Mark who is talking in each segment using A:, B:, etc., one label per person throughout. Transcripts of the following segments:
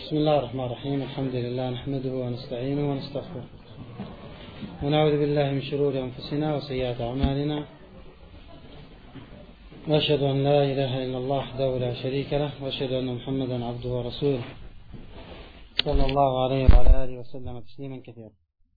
A: بسم الله الرحمن الرحيم. الحمد لله نحمده ونستعينه ونستغفره ونعوذ بالله من شرور أنفسنا وسيئات أعمالنا، وأشهد أن لا إله إلا الله وحده لا شريك له، وأشهد أن محمدا عبده ورسوله صلى الله عليه وعلى آله وسلم تسليما كثيرا.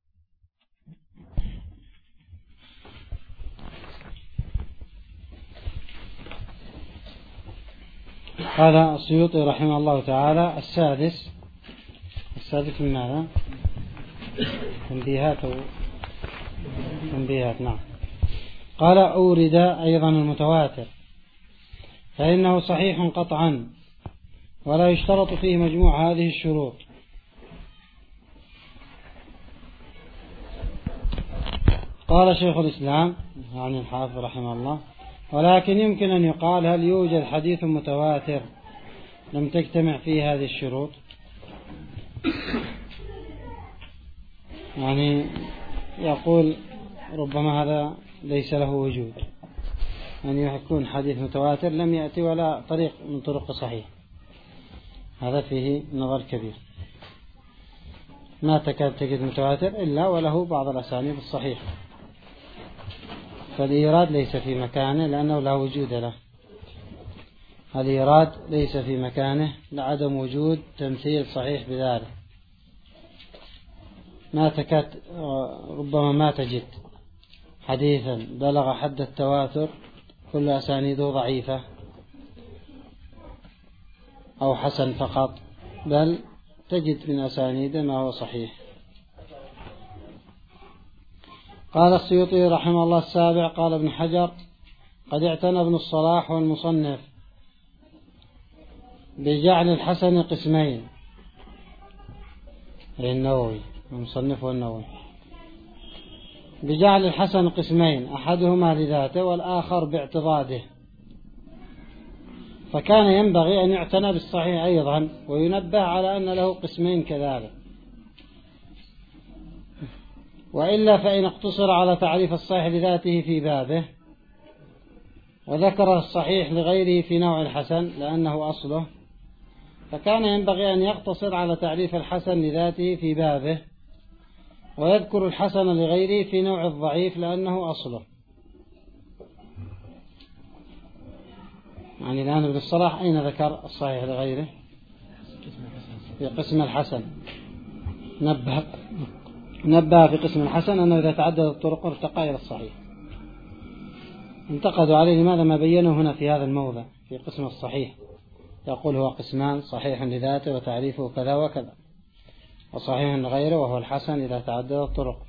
A: قال السيوطي رحمه الله تعالى: السادس من ماذا؟ تنبيهات. نعم. قال: أورد أيضا المتواتر، فإنه صحيح قطعا ولا يشترط فيه مجموع هذه الشروط. قال شيخ الإسلام يعني الحافظ رحمه الله: ولكن يمكن أن يقال: هل يوجد حديث متواتر لم تجتمع فيه هذه الشروط؟ يعني يقول ربما هذا ليس له وجود، أن يكون حديث متواتر لم يأتي ولا طريق من طرق صحيح، هذا فيه نظر كبير. ما تكاد تجد متواتر إلا وله بعض الأسانيد الصحيحة، فالإيراد ليس في مكانه لأنه لا وجود له. الإيراد ليس في مكانه لعدم وجود تمثيل صحيح بذلك. ما تكاد ربما ما تجد حديثا بلغ حد التواتر كل أسانيده ضعيفة أو حسن فقط، بل تجد من أسانيده ما هو صحيح. قال السيوطي رحمه الله: السابع. قال ابن حجر: قد اعتنى ابن الصلاح والمصنف بجعل الحسن قسمين، النووي المصنف والنووي، بجعل الحسن قسمين، أحدهما لذاته والآخر باعتضاده، فكان ينبغي أن يعتنى بالصحيح أيضا وينبه على أن له قسمين كذلك، وإلا فإن اقتصر على تعريف الصحيح لذاته في بابه وذكر الصحيح لغيره في نوع الحسن لأنه أصله، فكان ينبغي أن يقتصر على تعريف الحسن لذاته في بابه ويذكر الحسن لغيره في نوع الضعيف لأنه أصله. يعني الآن ابن الصلاح أين ذكر الصحيح لغيره؟ في قسم الحسن. نبه في قسم الحسن أنه إذا تعدد الطرق ارتقى إلى الصحيح. انتقدوا عليه لماذا ما بينه هنا في هذا الموضع في قسم الصحيح، يقول هو قسمان: صحيح لذاته وتعريفه كذا وكذا، وصحيح لغيره وهو الحسن إذا تعدد الطرق،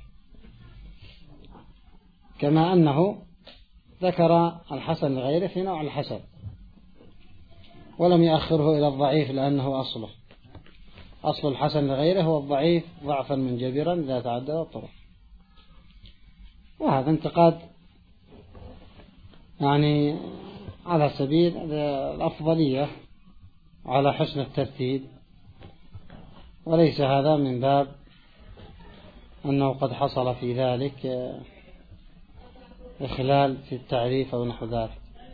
A: كما أنه ذكر الحسن لغيره في نوع الحسن ولم يأخره إلى الضعيف لأنه أصل الحسن لغيره هو الضعيف ضعفا منجبرا إذا تعدد الطرق. وهذا انتقاد يعني على سبيل الأفضلية على حسن الترتيب، وليس هذا من باب أنه قد حصل في ذلك إخلال في التعريف أو نحو ذلك،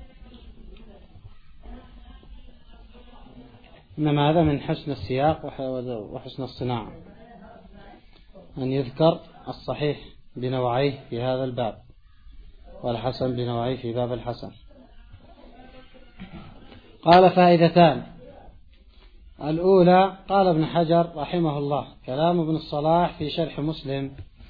A: إنما هذا من حسن السياق وحسن الصناعة أن يذكر الصحيح بنوعيه في هذا الباب والحسن بنوعيه في باب الحسن. قال: فائدتان. الأولى: قال ابن حجر رحمه الله: كلام ابن الصلاح في شرح مسلم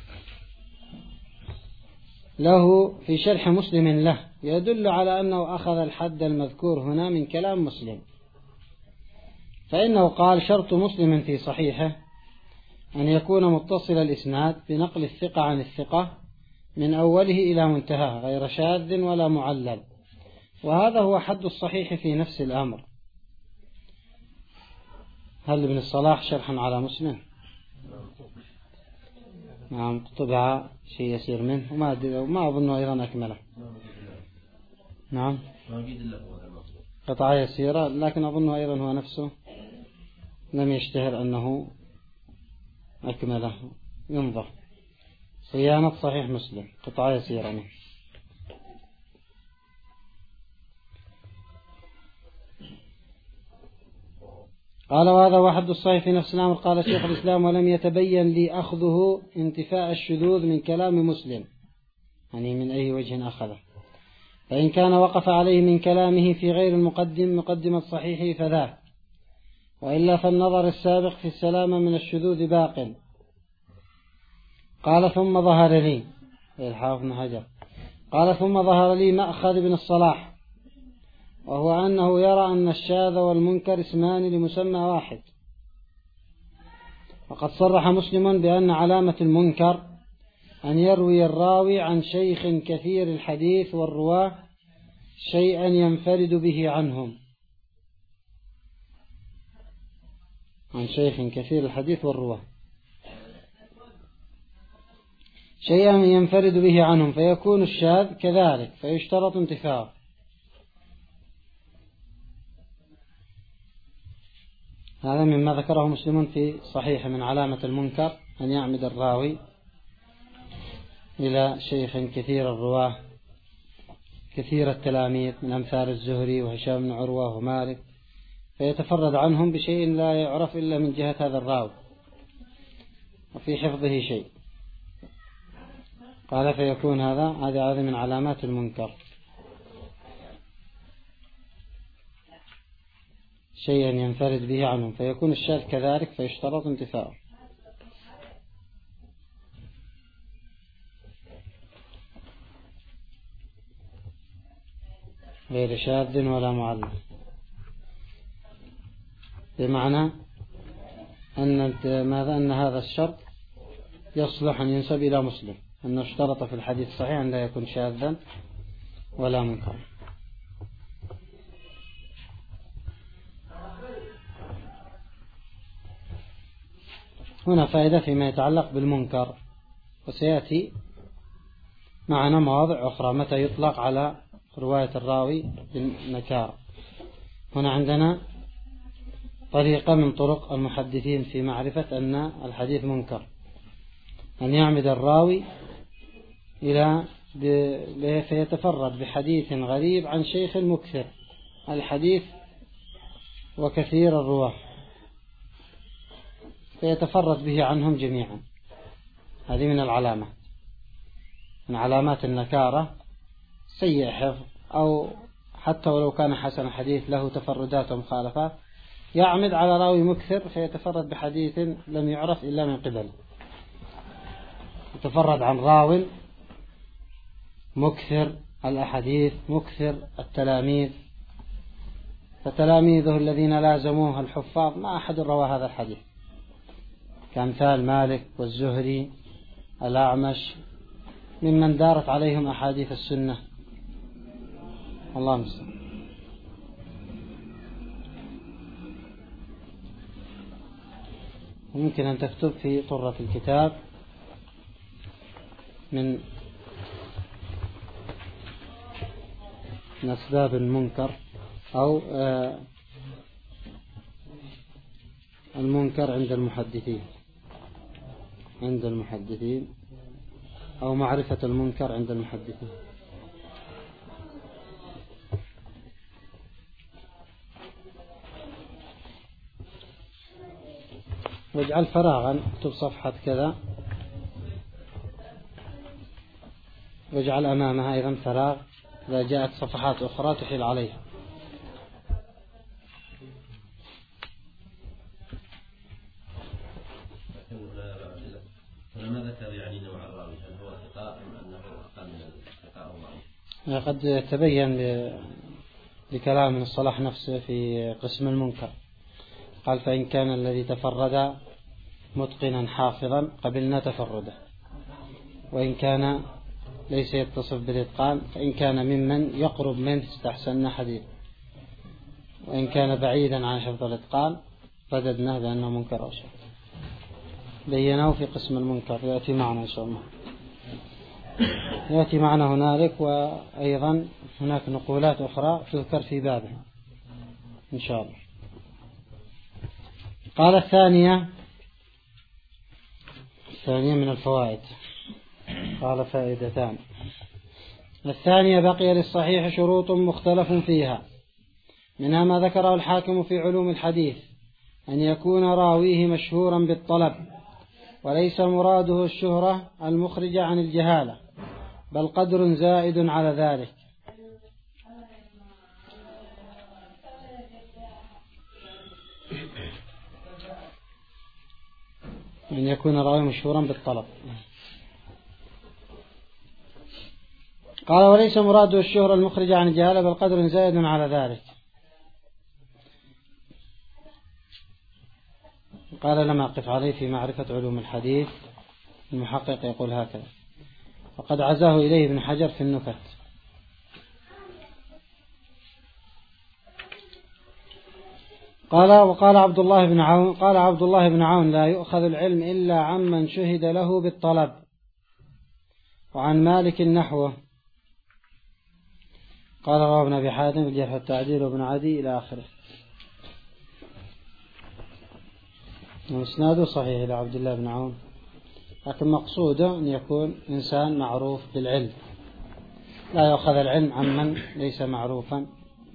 A: له يدل على أنه أخذ الحد المذكور هنا من كلام مسلم، فإنه قال: شرط مسلم في صحيحه أن يكون متصل الإسناد بنقل الثقة عن الثقة من أوله إلى منتهى غير شاذ ولا معلل، وهذا هو حد الصحيح في نفس الأمر. هل ابن الصلاح شرحا على مسلم؟ نعم، طبع شيء يسير منه وما أظنه أيضا أكمله. نعم، قطعة يسيرة، لكن أظنه أيضا هو نفسه لم يشتهر أنه أكمله. ينظر صيانة صحيح مسلم، قطعة يسيرة منه. قال وهذا هو حد الصحيح في نفس الأمر. قال شيخ الإسلام ولم يتبين لي أخذه انتفاء الشذوذ من كلام مسلم، يعني من أي وجه أخذه، فإن كان وقف عليه من كلامه في غير مقدمة صحيحه فذاك، وإلا فالنظر السابق في السلامة من الشذوذ باق. قال ثم ظهر لي الحافظ بن حجر قال ثم ظهر لي مأخذ بن الصلاح، وهو أنه يرى أن الشاذ والمنكر اسمان لمسمى واحد. وقد صرح مسلم بأن علامة المنكر أن يروي الراوي عن شيخ كثير الحديث والرواه شيئا ينفرد به عنهم، عن شيخ كثير الحديث والرواه شيئا ينفرد به عنهم، فيكون الشاذ كذلك فيشترط انتفاعه. هذا مما ذكره مسلم في صحيح من علامة المنكر أن يعمد الراوي إلى شيخ كثير الرواه كثير التلاميذ من أمثال الزهري وهشام بن عروة ومالك، فيتفرد عنهم بشيء لا يعرف إلا من جهة هذا الراوي وفي حفظه شيء. قال فيكون هذا من علامات المنكر شيئا ينفرد به عنهم، فيكون الشاذ كذلك فيشترط انتفاعه. غير شاذ ولا معلم، بمعنى أن هذا الشرط يصلح أن ينسب إلى مسلم، أنه اشترط في الحديث الصحيح أن لا يكون شاذا ولا منكرا. هنا فائدة فيما يتعلق بالمنكر، وسيأتي معنا مواضع أخرى متى يطلق على رواية الراوي بالنكارة. هنا عندنا طريقة من طرق المحدثين في معرفة أن الحديث منكر، أن يعمد الراوي فيتفرد بحديث غريب عن شيخ مكثر الحديث وكثير الرواه، فيتفرد به عنهم جميعا. هذه من العلامات، من علامات النكارة سيء حفظ، أو حتى ولو كان حسن الحديث له تفردات ومخالفات، يعمد على راوي مكثر فيتفرد بحديث لم يعرف إلا من قبله. يتفرد عن راو مكثر الأحاديث مكثر التلاميذ، فتلاميذه الذين لازموه الحفاظ ما أحد روى هذا الحديث، كأمثال مالك والزهري الأعمش ممن دارت عليهم أحاديث السنة. الله المستعان. وممكن أن تكتب في طرة الكتاب من أسباب المنكر أو المنكر عند المحدثين أو معرفة المنكر عند المحدثين. واجعل فراغا، اكتب صفحة كذا، واجعل أمامها أيضا فراغ، إذا جاءت صفحات أخرى تحيل عليها.
B: ما ذكر يعني نوع الراوي، هل هو ثقة أم أنه أقل من الثقة أو ضعيف؟
A: قد يتبين بكلام من الصلاح نفسه في قسم المنكر. قال فإن كان الذي تفرد متقنا حافظا قبلنا تفرده، وإن كان ليس يتصف بالإتقان فإن كان ممن يقرب منه استحسننا حديث، وإن كان بعيدا عن حفظ الإتقان رددناه بأنه منكر أو شيء. بيناه في قسم المنكر، يأتي معنا إن شاء الله، يأتي معنا هنالك، وأيضا هناك نقولات أخرى تذكر في بابه إن شاء الله. قال الثانية من الفوائد، قال فائدتان. الثانية بقي للصحيح شروط مختلف فيها، منها ما ذكره الحاكم في علوم الحديث أن يكون راويه مشهورا بالطلب، وليس مراده الشهرة المخرجة عن الجهالة، بل قدر زائد على ذلك. أن يكون راويه مشهورا بالطلب. قال وليس مراده الشهرة المخرجة عن الجهالة، بل قدر زائد على ذلك. قال لم أقف عليه في معرفة علوم الحديث. المحقق يقول هكذا، وقد عزاه إليه ابن حجر في النكت. وقال عبد الله بن عون، قال عبد الله بن عون: لا يؤخذ العلم إلا عمن شهد له بالطلب. وعن مالك نحوه. قال رواه ابن أبي حاتم الجرح والتعديل وابن عدي إلى آخره. وإسناده صحيح إلى عبد الله بن عون، لكن مقصوده أن يكون إنسان معروف بالعلم، لا يؤخذ العلم عمن ليس معروفا.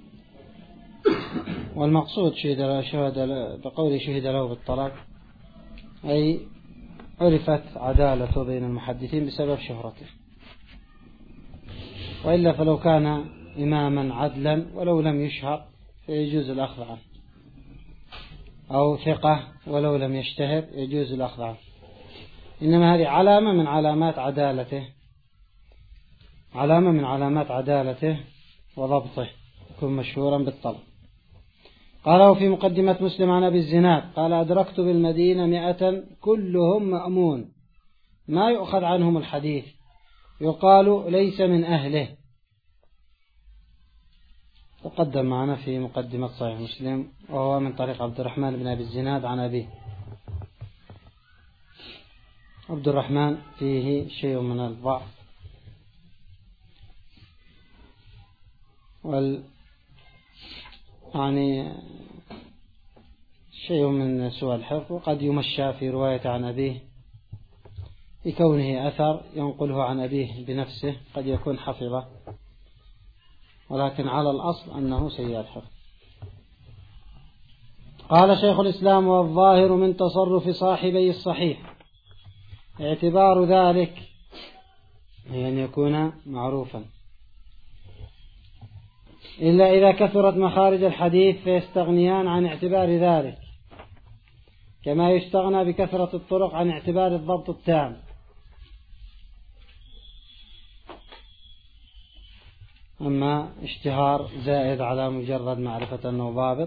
A: والمقصود بقوله شهد له بالطلب أي عرفت عدالته بين المحدثين بسبب شهرته، وإلا فلو كان إماما عدلا ولو لم يشهر فيجوز الأخذ عنه، أو ثقة ولو لم يشتهر يجوز الأخذ عنه. إنما هذه علامة من علامات عدالته، علامة من علامات عدالته وضبطه، يكون مشهورا بالطلب. قاله في مقدمة مسلم عن أبي الزناد قال: أدركت بالمدينة 100 كلهم مأمون، ما يؤخذ عنهم الحديث، يقال ليس من أهله. تقدم معنا في مقدمة صحيح مسلم، وهو من طريق عبد الرحمن بن أبي الزناد عن أبيه. عبد الرحمن فيه شيء من الضعف يعني شيء من سوء الحفظ، وقد يمشى في رواية عن أبيه لكونه أثر ينقله عن أبيه بنفسه، قد يكون حفظه، ولكن على الأصل أنه سيء الحفظ. قال شيخ الإسلام: والظاهر من تصرف صاحبي الصحيح اعتبار ذلك هي أن يكون معروفا، إلا إذا كثرت مخارج الحديث فيستغنيان عن اعتبار ذلك، كما يستغنى بكثرة الطرق عن اعتبار الضبط التام. أما اشتهار زائد على مجرد معرفة أنه ضابط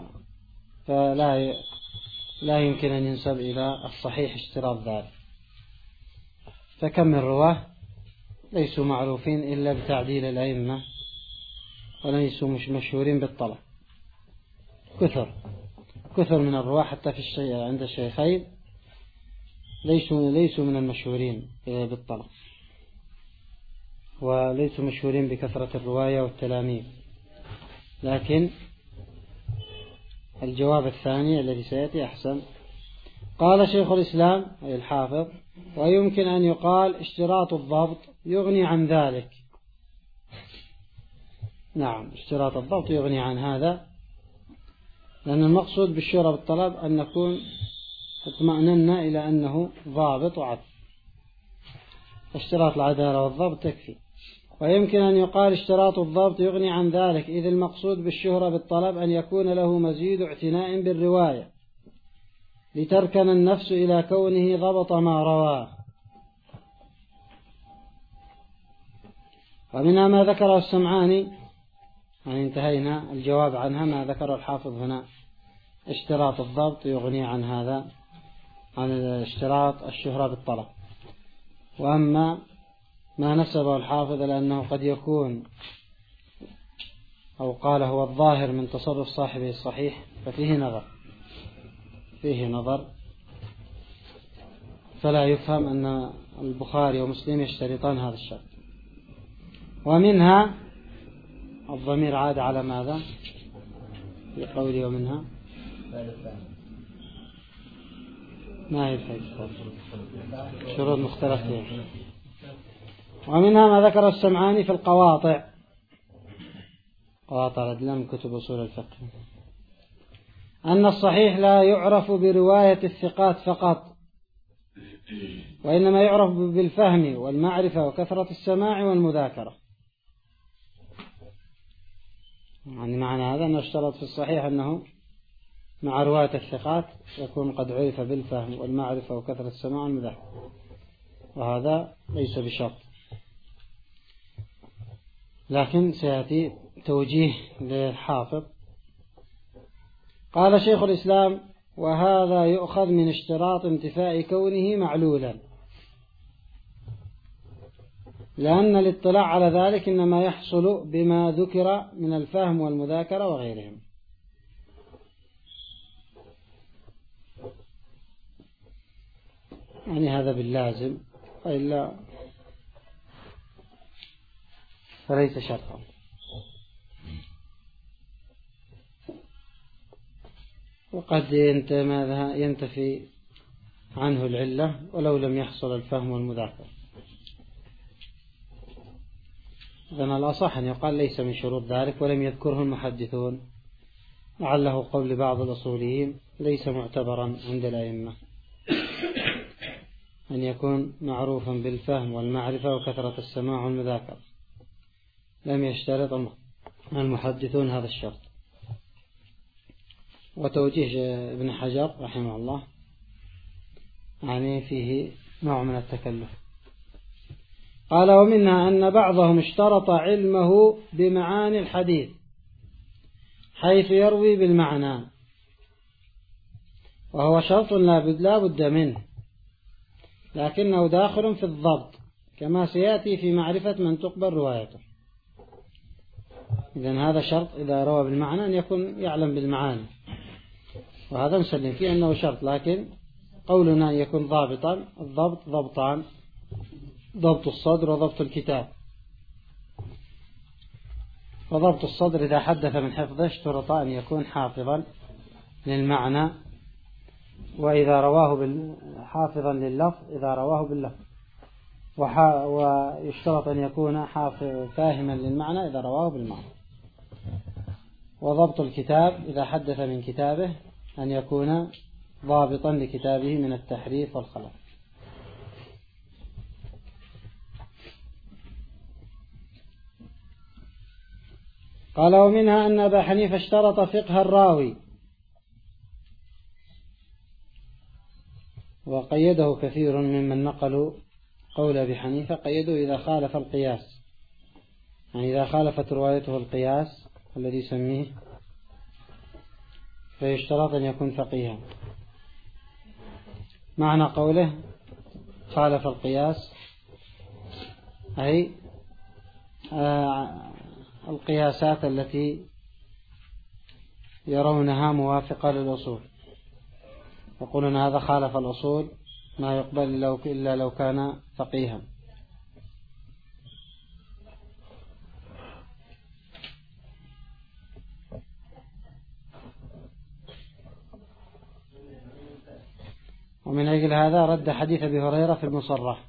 A: فلا يمكن أن ينسب إلى الصحيح اشتراط ذلك. فكم من رواه ليسوا معروفين إلا بتعديل الأئمة، وليسوا مش مشهورين بالطلب. كثر من الرواه حتى في الشيء عند الشيخين ليسوا من المشهورين بالطلب، وليسوا مشهورين بكثرة الرواية والتلاميذ. لكن الجواب الثاني الذي سيأتي أحسن. قال شيخ الإسلام أي الحافظ: ويمكن أن يقال اشتراط الضبط يغني عن ذلك. نعم، اشتراط الضبط يغني عن هذا، لأن المقصود بالشهرة بالطلب أن نكون اطمأننا إلى أنه ضابط وعدل، اشتراط العدالة والضبط تكفي. ويمكن أن يقال اشتراط الضبط يغني عن ذلك، إذ المقصود بالشهرة بالطلب أن يكون له مزيد اعتناء بالرواية لتركن النفس إلى كونه ضبط ما رواه. ومنها ما ذكره السمعاني، يعني انتهينا الجواب عنها، ما ذكر الحافظ هنا اشتراط الضبط يغني عن هذا، عن اشتراط الشهرة بالطلب. وأما ما نسبه الحافظ لأنه قد يكون أو قال هو الظاهر من تصرف صاحبه الصحيح، فيه نظر، فلا يفهم أن البخاري ومسلم يشترطان هذا الشرط. ومنها الضمير عاد على ماذا في قوله ومنها ما هي الفائدة؟ شروط مختلف فيها. ومنها ما ذكر السمعاني في قواطع الأدلة من كتب أصول الفقه، أن الصحيح لا يعرف برواية الثقات فقط، وإنما يعرف بالفهم والمعرفة وكثرة السماع والمذاكرة. يعني معنى هذا أنه اشترط في الصحيح أنه مع رواية الثقات يكون قد عرف بالفهم والمعرفة وكثرة السماع والمذاكرة، وهذا ليس بشرط، لكن سيأتي توجيه للحافظ. قال شيخ الإسلام: وهذا يؤخذ من اشتراط انتفاء كونه معلولا، لأن الاطلاع على ذلك إنما يحصل بما ذكر من الفهم والمذاكرة وغيرهم. يعني هذا باللازم، وإلا فليس شرطا. وقد ينتفي عنه العلة ولو لم يحصل الفهم والمذاكرة. إذن الأصح أن يقال ليس من شروط ذلك، ولم يذكره المحدثون، لعله قول بعض الأصوليين ليس معتبرا عند الأئمة أن يكون معروفا بالفهم والمعرفة وكثرة السماع والمذاكرة، لم يشترط المحدثون هذا الشرط. وتوجيه ابن حجر رحمه الله يعني فيه نوع من التكلف. قال: ومنها أن بعضهم اشترط علمه بمعاني الحديث حيث يروي بالمعنى، وهو شرط لا بد منه، لكنه داخل في الضبط كما سيأتي في معرفة من تقبل روايته. إذن هذا شرط إذا روى بالمعنى أن يكون يعلم بالمعاني، وهذا نسلم فيه أنه شرط، لكن قولنا أن يكون ضابطا. الضبط ضبطان: ضبط الصدر وضبط الكتاب. وضبط الصدر إذا حدث من حفظه اشترط أن يكون حافظا للمعنى، وإذا رواه حافظا لللفظ إذا رواه باللفظ، ويشترط أن يكون فاهما للمعنى إذا رواه بالمعنى. وضبط الكتاب إذا حدث من كتابه أن يكون ضابطا لكتابه من التحريف والخلط. قال: ومنها أن أبا حنيفة اشترط فقه الراوي، وقيده كثير ممن نقلوا قول أبي حنيفة، قيده إذا خالف القياس، يعني إذا خالفت روايته القياس الذي يسميه فيشترط أن يكون فقيها. معنى قوله خالف القياس أي القياسات التي يرونها موافقة للأصول، يقولون هذا خالف الأصول ما يقبل إلا لو كان فقيها. ومن أجل هذا رد حديث أبي هريرة في المصرح: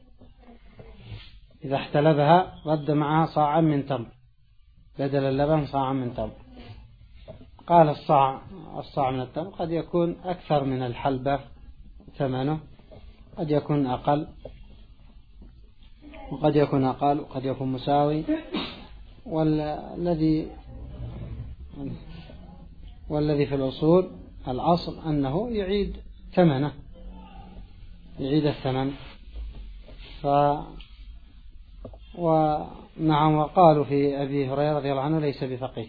A: إذا احتلبها رد معها صاعا من تمر، بدل اللبن صاعا من تمر. قال الصاع من التمر قد يكون أكثر من الحلبة ثمنه، قد يكون أقل وقد يكون أقل وقد يكون مساوي، والذي في الأصول الأصل أنه يعيد ثمنه، يعيد الثمن. ونعم، وقالوا في أبي هريرة رضي الله عنه ليس بفقيه،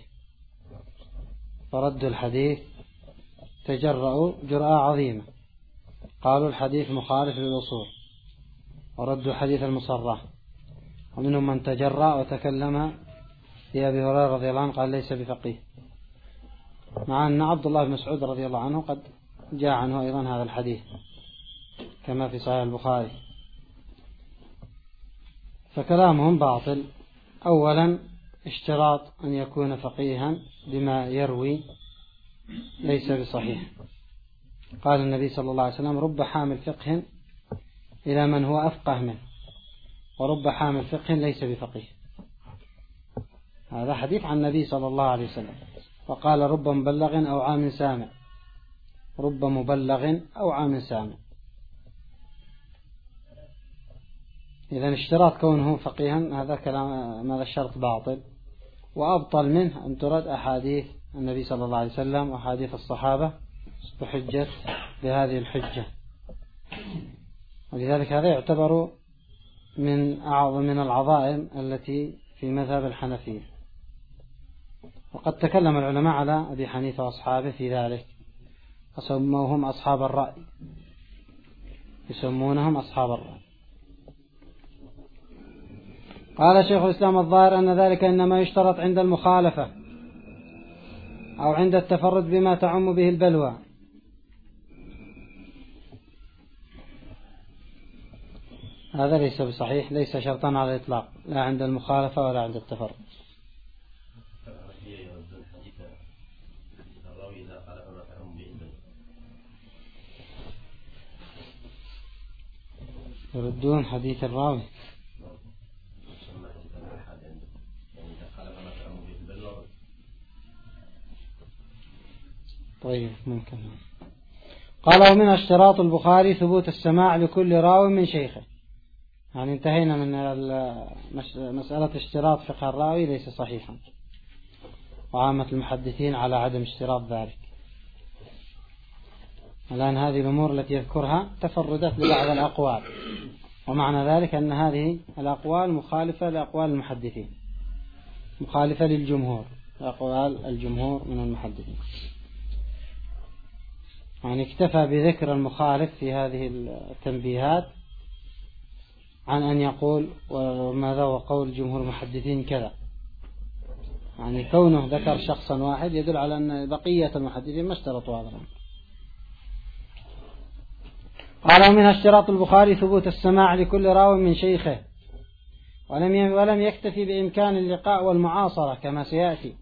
A: فردوا الحديث، تجرؤوا جرأة عظيمة، قالوا الحديث مخالف للأصول، وردوا حديث المصرح. ومنهم من تجرأ وتكلم في أبي هريرة رضي الله عنه قال ليس بفقيه، مع أن عبد الله بن مسعود رضي الله عنه قد جاء عنه أيضا هذا الحديث كما في صحيح البخاري. فكلامهم باطل. أولا اشتراط أن يكون فقيها بما يروي ليس بصحيح. قال النبي صلى الله عليه وسلم: رب حامل فقه إلى من هو أفقه منه، ورب حامل فقه ليس بفقيه. هذا حديث عن النبي صلى الله عليه وسلم. وقال رب مبلغ أو عام سامع، رب مبلغ أو عام سامع. إذا اشتراط كونه فقيها هذا كلام، هذا الشرط باطل، وأبطل منه أن ترد أحاديث النبي صلى الله عليه وسلم وأحاديث الصحابة بحجة بهذه الحجة. ولذلك هذا يعتبر من أعظم من العظائم التي في مذهب الحنفية. وقد تكلم العلماء على أبي حنيفة وأصحابه في ذلك، فسموهم أصحاب الرأي، يسمونهم أصحاب الرأي. قال شيخ الإسلام الظاهر أن ذلك إنما يشترط عند المخالفة أو عند التفرد بما تعم به البلوى. هذا ليس بصحيح، ليس شرطا على الإطلاق، لا عند المخالفة ولا عند التفرد. يردون حديث الراوي. طيب ممكن. قال ومن اشتراط البخاري ثبوت السماع لكل راوي من شيخه. يعني انتهينا من مسألة اشتراط فقه الراوي ليس صحيحا، وعامة المحدثين على عدم اشتراط ذلك. الآن هذه الأمور التي يذكرها تفردت لبعض الأقوال، ومعنى ذلك أن هذه الأقوال مخالفة لأقوال المحدثين، مخالفة للجمهور، لأقوال الجمهور من المحدثين. يعني اكتفى بذكر المخالف في هذه التنبيهات عن أن يقول وماذا هو قول جمهور المحدثين كذا. يعني كونه ذكر شخصا واحد يدل على أن بقية المحدثين ما اشترطوا هذا الأمر. قال ومن اشتراط البخاري ثبوت السماع لكل راو من شيخه، ولم يكتفي بإمكان اللقاء والمعاصرة كما سيأتي.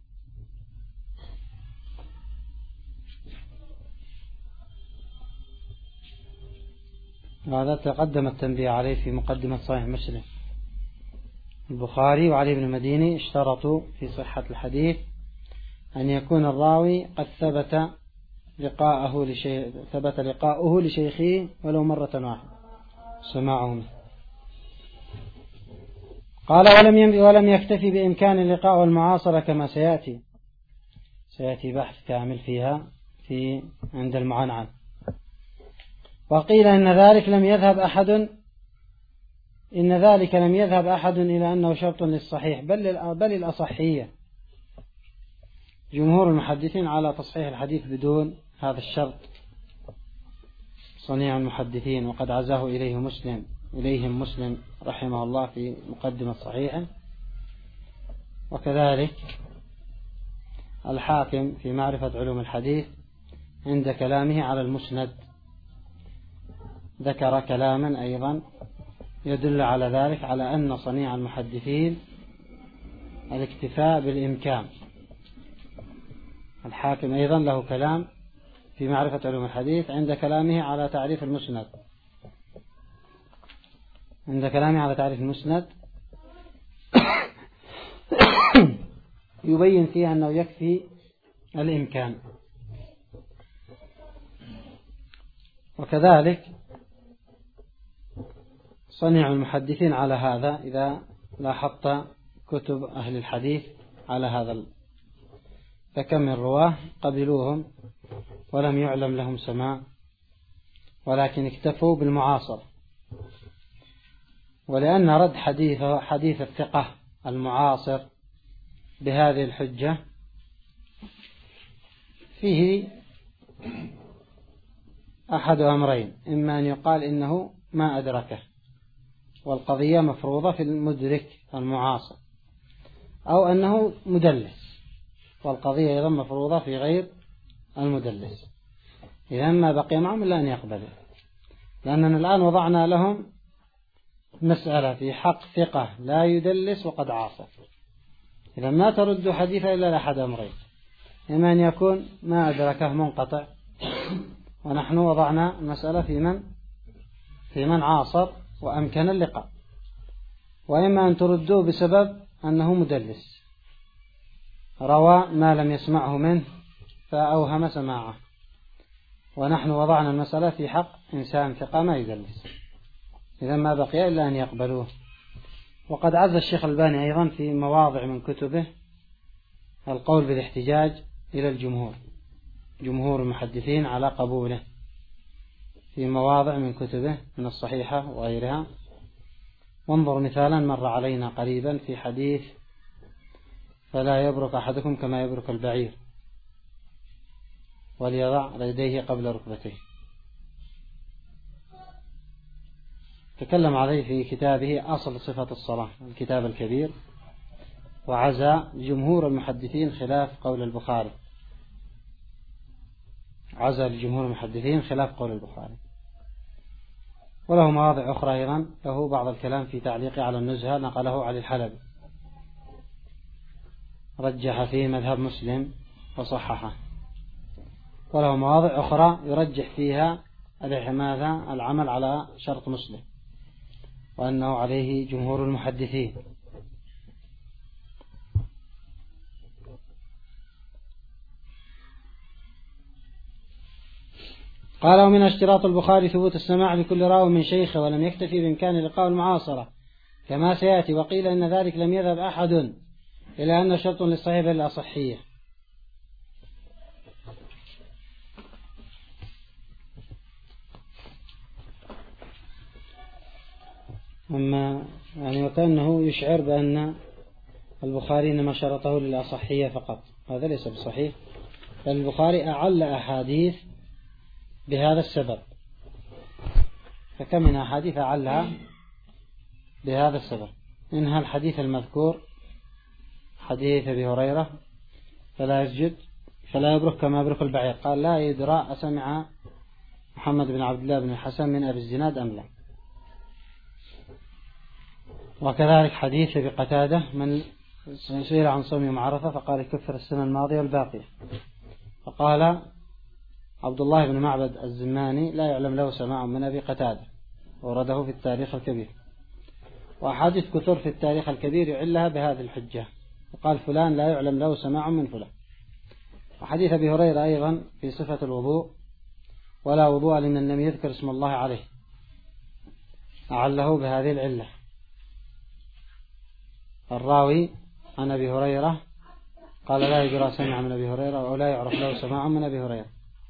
A: هذا تقدم التنبيه عليه في مقدمة صحيح مسلم. البخاري وعلي بن المديني اشترطوا في صحة الحديث أن يكون الراوي قد ثبت لقاؤه لشيخه ولو مرة واحدة سماعه. قال ولم يكتفي بإمكان اللقاء والمعاصرة كما سيأتي بحث كامل فيها عند المعنعن. وقيل إن ذلك لم يذهب أحد إلى أنه شرط للصحيح بل الأصحية. جمهور المحدثين على تصحيح الحديث بدون هذا الشرط صنيع المحدثين، وقد عزاه إليهم مسلم رحمه الله في مقدمة صحيحه. وكذلك الحاكم في معرفة علوم الحديث عند كلامه على المسند ذكر كلاما أيضا يدل على ذلك، على أن صنيع المحدثين الاكتفاء بالإمكان. الحاكم أيضا له كلام في معرفة علوم الحديث عند كلامه على تعريف المسند، يبين فيه أنه يكفي الإمكان. وكذلك صنيع المحدثين على هذا، إذا لاحظت كتب أهل الحديث على هذا، فكم من رواه قبلوهم ولم يعلم لهم سماع، ولكن اكتفوا بالمعاصر. ولأن رد حديث الثقة المعاصر بهذه الحجة فيه أحد أمرين: إما أن يقال إنه ما أدركه والقضية مفروضة في المدرك المعاصر، أو أنه مدلس والقضية أيضا مفروضة في غير المدلس. إذا ما بقي معهم إلا أن يقبله، لأننا الآن وضعنا لهم مسألة في حق ثقة لا يدلس وقد عاصر. إذا ما ترد حديثا إلا لأحد أمرين: إما أن يكون ما أدركه منقطع، ونحن وضعنا المسألة في من عاصر وأمكن اللقاء، وإما أن تردوه بسبب أنه مدلس، روى ما لم يسمعه منه فأوهم سماعه، ونحن وضعنا المسألة في حق إنسان ثقة ما يدلس، إذا ما بقي إلا أن يقبلوه. وقد عز الشيخ الألباني أيضا في مواضع من كتبه القول بالاحتجاج إلى الجمهور، جمهور المحدثين على قبوله، في مواضع من كتبه من الصحيحة وغيرها. وانظر مثالا مر علينا قريبا في حديث فلا يبرك أحدكم كما يبرك البعير وليضع يديه قبل ركبتيه، تكلم عليه في كتابه أصل صفة الصلاة الكتاب الكبير، وعزى جمهور المحدثين خلاف قول البخاري، عزى الجمهور المحدثين خلاف قول البخاري. وله مواضع أخرى أيضا، له بعض الكلام في تعليق على النزهة نقله علي الحلبي، رجح فيه مذهب مسلم وصححه. وله مواضع أخرى يرجح فيها العمل على شرط مسلم وأنه عليه جمهور المحدثين. قال: ومن اشتراط البخاري ثبوت السماع لكل راوي من شيخه، ولم يكتفي بإمكان لقاء المعاصرة كما سيأتي. وقيل إن ذلك لم يذهب أحد إلى أن شرط للصحيح الأصحية. أما يعني وكأنه يشعر بأن البخاري إنما شرطه للأصحية فقط، هذا ليس بصحيح، بل البخاري أعل أحاديث بهذا السبب، فكم من أحاديث أعلها بهذا السبب، منها الحديث المذكور حديث أبي هريرة فلا يبرك كما يبرك البعير، قال لا يدرى أسمع محمد بن عبد الله بن الحسن من أبي الزناد أم لا. وكذلك حديث أبي قتادة من سئل عن صوم يوم عرفة فقال كفر السنة الماضية والباقية، فقال عبد الله بن معبد الزماني لا يعلم له سماع من أبي قتادة، ورده في التاريخ الكبير. وأحاديث كثر في التاريخ الكبير يعلها بهذه الحجة، وقال فلان لا يعلم له سماع من فلان. وحديث أبي هريرة أيضا في صفة الوضوء ولا وضوء لمن لم يذكر اسم الله عليه، أعله بهذه العلة، الراوي عن أبي هريرة قال لا يدرى سمع من أبي هريرة ولا يعرف له سماع من أبي هريرة.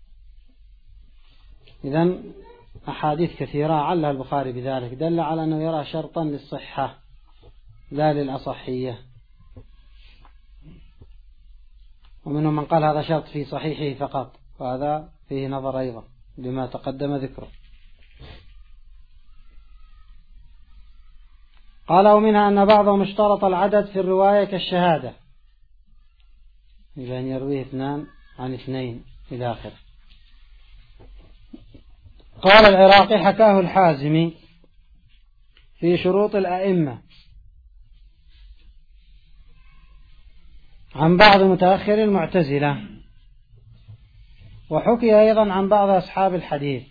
A: إذن أحاديث كثيرة علها البخاري بذلك، دل على أنه يرى شرطا للصحة لا للأصحية. ومنهم من قال هذا شرط في صحيحه فقط، وهذا فيه نظر أيضا لما تقدم ذكره. قال: ومنها أن بعضهم اشترط العدد في الرواية كالشهادة، إذا يرويه 2 عن 2 إلى آخره. قال العراقي: حكاه الحازمي في شروط الأئمة عن بعض متأخر المعتزلة، وحكي أيضا عن بعض أصحاب الحديث.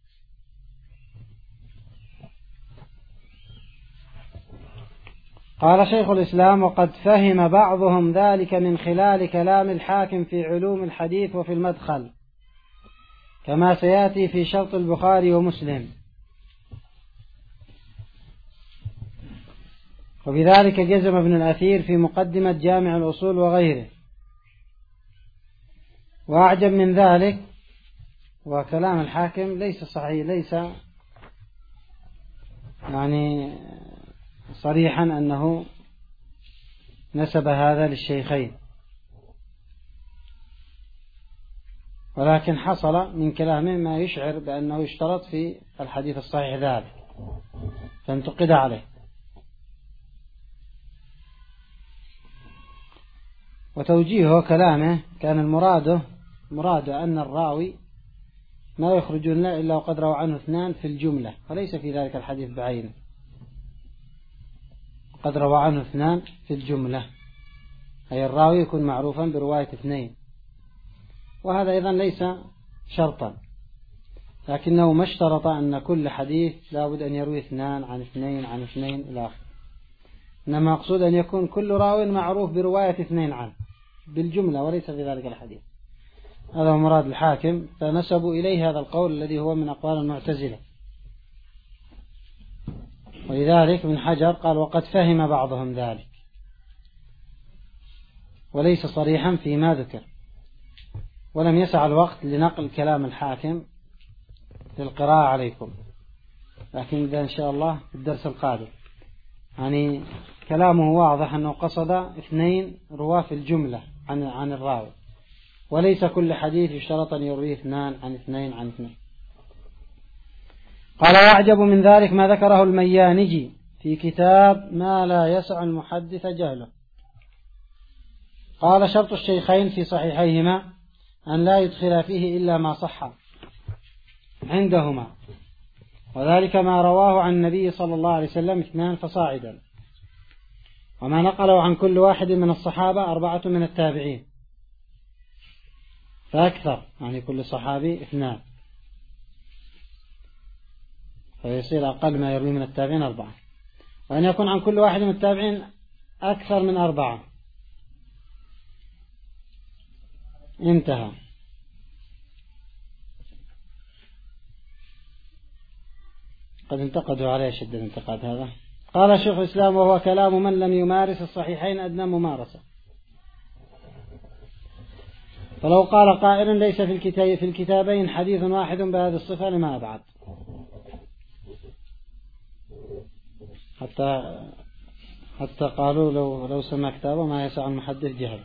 A: قال شيخ الإسلام: وقد فهم بعضهم ذلك من خلال كلام الحاكم في علوم الحديث وفي المدخل، كما سيأتي في شرط البخاري ومسلم. وبذلك جزم ابن الأثير في مقدمة جامع الأصول وغيره. وأعجب من ذلك وكلام الحاكم ليس صحيح، ليس يعني صريحا أنه نسب هذا للشيخين، ولكن حصل من كلامه ما يشعر بأنه يشترط في الحديث الصحيح ذلك فانتقد عليه. وتوجيه كلامه كان المراد أن الراوي ما يخرج لنا إلا وقد روى عنه 2 في الجملة، وليس في ذلك الحديث بعينه، قد روى عنه 2 في الجملة، أي الراوي يكون معروفا برواية 2، وهذا أيضا ليس شرطا، لكنه ما اشترط أن كل حديث لابد أن يروي 2 عن 2 عن 2 إلى آخره، إنما مقصود أن يكون كل راوي معروف برواية 2 عنه، بالجملة وليس في ذلك الحديث. هذا هو مراد الحاكم، فنسبوا إليه هذا القول الذي هو من أقوال المعتزلة. ولذلك ابن حجر قال وقد فهم بعضهم ذلك، وليس صريحا فيما ذكر، ولم يسع الوقت لنقل كلام الحاكم للقراءة عليكم، لكن إذا إن شاء الله في الدرس القادم. يعني كلامه واضح أنه قصد 2 رواة في الجملة عن الراوي، وليس كل حديث يشترط أن يرويه 2 عن 2 عن 2. قال وأعجب من ذلك ما ذكره الميانجي في كتاب ما لا يسع المحدث جهله. قال شرط الشيخين في صحيحيهما أن لا يدخل فيه إلا ما صح عندهما، وذلك ما رواه عن النبي صلى الله عليه وسلم 2 فصاعدا، وما نقله عن كل واحد من الصحابة 4 من التابعين فأكثر، يعني كل صحابي 2، فيصير أقل ما يروي من التابعين 4، وأن يكون عن كل واحد من التابعين أكثر من 4. انتهى. قد انتقدوا عليه شد الانتقاد هذا. قال شيخ الإسلام وهو كلام من لم يمارس الصحيحين أدنى ممارسة. فلو قال قائل ليس في الكتابين حديث واحد بهذه الصفة لما أبعد، حتى قالوا لو سمع كتابه ما يسع المحدث جهل.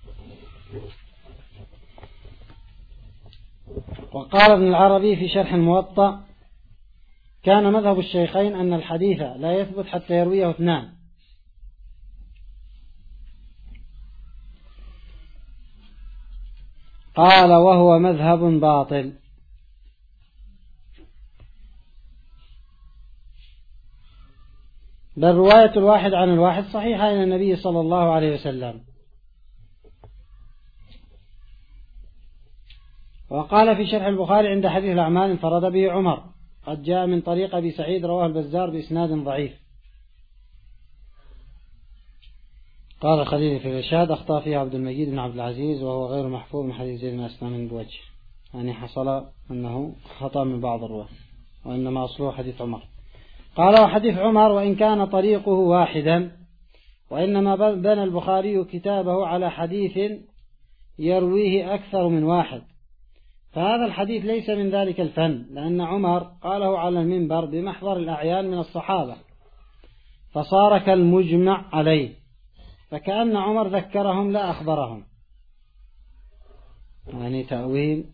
A: وقال ابن العربي في شرح الموطأ كان مذهب الشيخين أن الحديث لا يثبت حتى يرويه 2. قال وهو مذهب باطل، بل رواية الواحد عن الواحد صحيحة إلى النبي صلى الله عليه وسلم. وقال في شرح البخاري عند حديث الأعمال انفرد به عمر، قد جاء من طريق أبي سعيد رواه البزار بإسناد ضعيف. قال خليل في الإرشاد أخطأ فيها عبد المجيد بن عبد العزيز وهو غير محفوظ من حديث زيد بن أسلم بوجه، يعني حصل أنه خطأ من بعض الرواة، وإنما أصله حديث عمر. قال وحديث عمر وإن كان طريقه واحدا، وإنما بنى البخاري كتابه على حديث يرويه أكثر من واحد، فهذا الحديث ليس من ذلك الفن، لأن عمر قاله على المنبر بمحضر الأعيان من الصحابة فصار كالمجمع عليه، فكأن عمر ذكرهم لا أخبرهم، يعني تأويل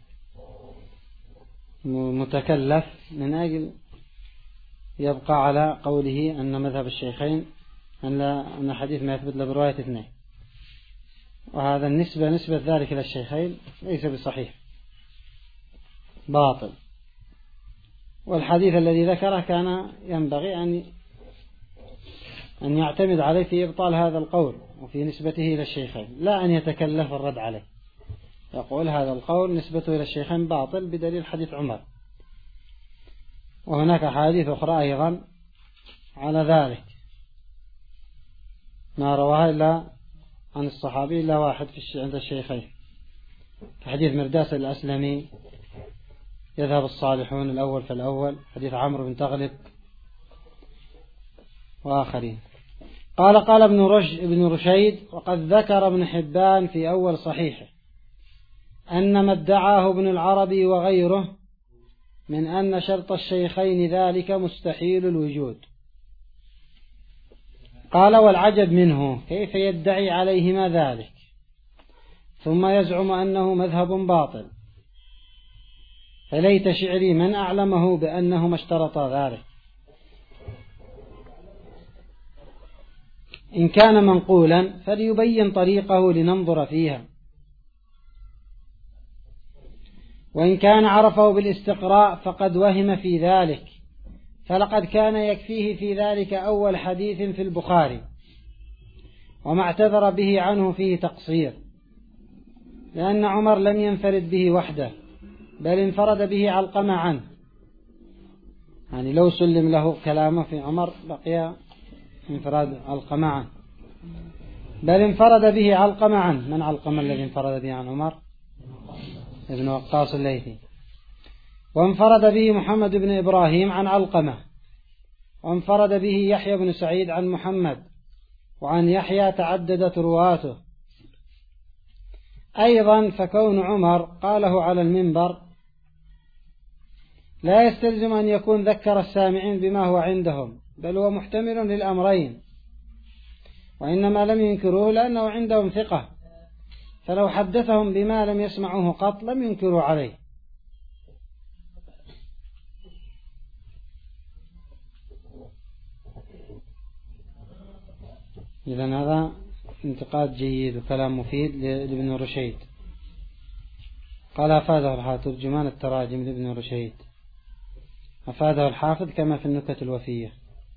A: متكلف من أجل يبقى على قوله أن مذهب الشيخين أن حديث ما يثبت له برواية 2، وهذا نسبة ذلك إلى الشيخين ليس بصحيح، باطل. والحديث الذي ذكره كان ينبغي أن يعتمد عليه في إبطال هذا القول وفي نسبته إلى الشيخين، لا أن يتكلف الرد عليه، يقول هذا القول نسبته إلى الشيخين باطل بدليل حديث عمر. وهناك حديث أخرى أيضا على ذلك ما رواها إلا عن الصحابي إلا واحد عند الشيخين، حديث مرداس الأسلمي يذهب الصالحون الأول فالأول، حديث عمرو بن تغلب وآخرين. قال ابن رشيد وقد ذكر ابن حبان في أول صحيحه أن ما ادعاه ابن العربي وغيره من أن شرط الشيخين ذلك مستحيل الوجود. قال والعجب منه كيف يدعي عليهما ذلك ثم يزعم أنه مذهب باطل، فليت شعري من أعلمه بأنهما اشترطا ذلك. إن كان منقولا فليبين طريقه لننظر فيها، وإن كان عرفه بالاستقراء فقد وهم في ذلك، فلقد كان يكفيه في ذلك أول حديث في البخاري وما اعتذر به عنه فيه تقصير، لأن عمر لم ينفرد به وحده بل انفرد به علقمة عنه، يعني لو سلم له كلامه في عمر بقي انفراد علقمة عنه. بل انفرد به علقمة عنه. من علقمة الذي انفرد به عن عمر؟ ابن وقاص الليثي. وانفرد به محمد بن إبراهيم عن علقمة. وانفرد به يحيى بن سعيد عن محمد. وعن يحيى تعددت رواته. أيضا فكون عمر قاله على المنبر لا يستلزم أن يكون ذكر السامعين بما هو عندهم، بل هو محتمل للأمرين، وإنما لم ينكروه لأنه عندهم ثقة، فلو حدثهم بما لم يسمعوه قط لم ينكروا عليه. إذن هذا انتقاد جيد وكلام مفيد لابن رشيد. قال أفاده الحافظ ترجمان التراجم لابن رشيد، أفاده الحافظ كما في النكت الوفية.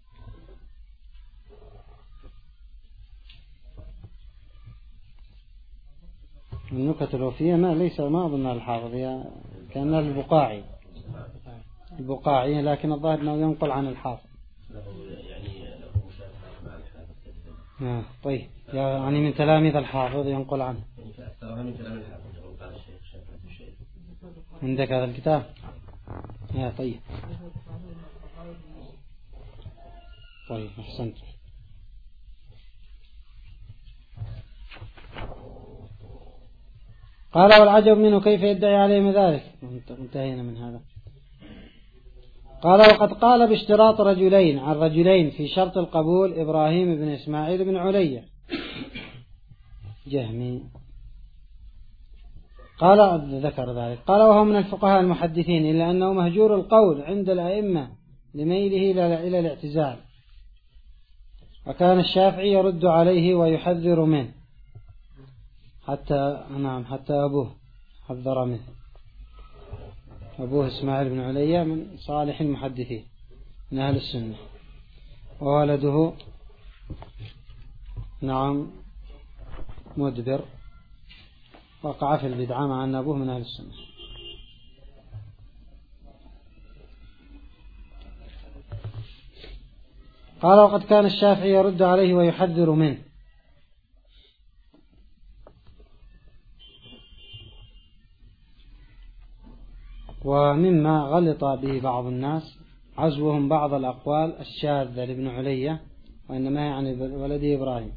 A: النكت الوفية ما أظن الحافظ، هي كأنها البقاعي، لكن الظاهر أنه ينقل عن الحافظ. طيب يعني من تلاميذ الحافظ ينقل عنه. عندك هذا الكتاب؟ طيب أحسنت. قال والعجب منه كيف يدعي عليهم ذلك. انتهينا من هذا. قال وقد قال باشتراط رجلين عن رجلين في شرط القبول إبراهيم بن إسماعيل بن علية جهمي. قال ذكر ذلك. قال وهو من الفقهاء المحدثين، إلا أنه مهجور القول عند الأئمة لميله إلى الاعتزال، وكان الشافعي يرد عليه ويحذر منه حتى أبوه حذر منه. أبوه إسماعيل بن علية من صالح المحدثين من أهل السنة، وولده مدبر وقع في البدعة مع أن أبوه من أهل السنة. قال وقد كان الشافعي يرد عليه ويحذر منه. ومما غلط به بعض الناس عزوهم بعض الأقوال الشاذة لابن علية، وإنما يعني ولده إبراهيم،